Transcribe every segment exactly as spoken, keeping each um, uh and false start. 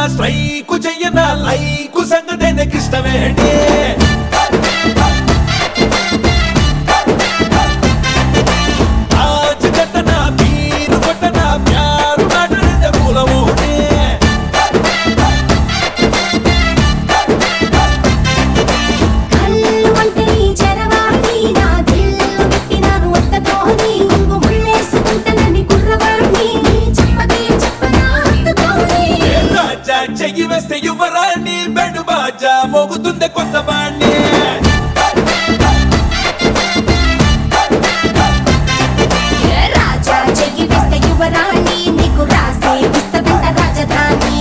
strike చెయ్యన like సంగతేనే కృష్ణవేణి ఆజ్ కట్టన మీరు కొట్టన ప్యారు నాటన పూలమోనే కళ్ళు అంటే జరవాణి నా దిల్లు పెట్టినాను ఒక్కతోని ఇంగు ముళ్ళేసుకుంటానని కుర్రవాణి చెప్పదే చెప్పనా హత్తుకోని రాజా చెయ్యి వేస్తే యువరాణి బెండు బాజా మోగుతుంది కొత్త బాణి రాజా చెయ్యి వేస్తే యువరాణి నీకు రాసే ఇస్తదంట రాజధాని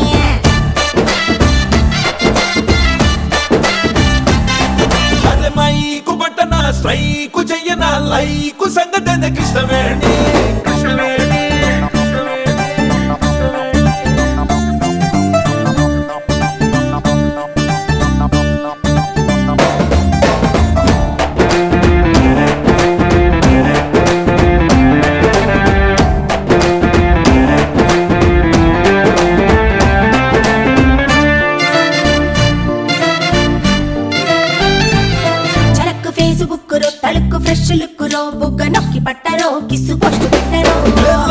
అరే మైకు పట్టన స్ట్రైకు చెయ్యన లైకు సంగతేనే కృష్ణవేణి కృష్ణవేణి చలక్కు ఫేస్బుక్ రో తలుక్కు ఫ్రెష్ లుక్ రో బుగ్గ నొక్కి పట్టరో కిస్సు పోస్ట్ పెట్టరో